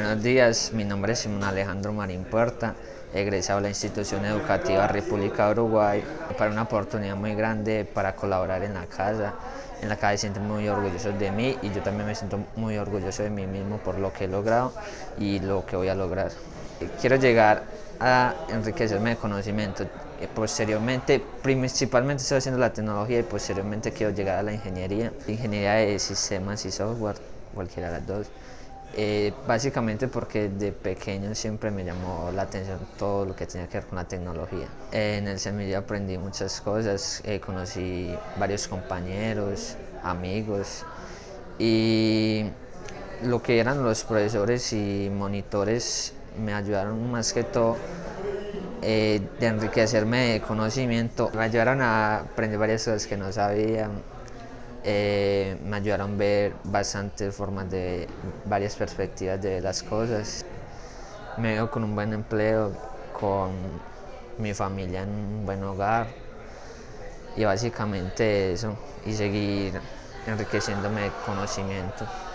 Buenos días, mi nombre es Simón Alejandro Marín Puerta, egresado de la institución educativa República de Uruguay, para una oportunidad muy grande para colaborar en la casa. En la casa se sienten muy orgullosos de mí y yo también me siento muy orgulloso de mí mismo por lo que he logrado y lo que voy a lograr. Quiero llegar a enriquecerme de conocimiento. Posteriormente, principalmente estoy haciendo la tecnología y posteriormente quiero llegar a la ingeniería de sistemas y software, cualquiera de las dos. Básicamente porque de pequeño siempre me llamó la atención todo lo que tenía que ver con la tecnología. En el semillero aprendí muchas cosas, conocí varios compañeros, amigos y lo que eran los profesores y monitores me ayudaron más que todo de enriquecerme de conocimiento, me ayudaron a aprender varias cosas que no sabía. Me ayudaron a ver bastantes formas de varias perspectivas de las cosas. Me veo con un buen empleo, con mi familia en un buen hogar y básicamente eso, y seguir enriqueciéndome de conocimiento.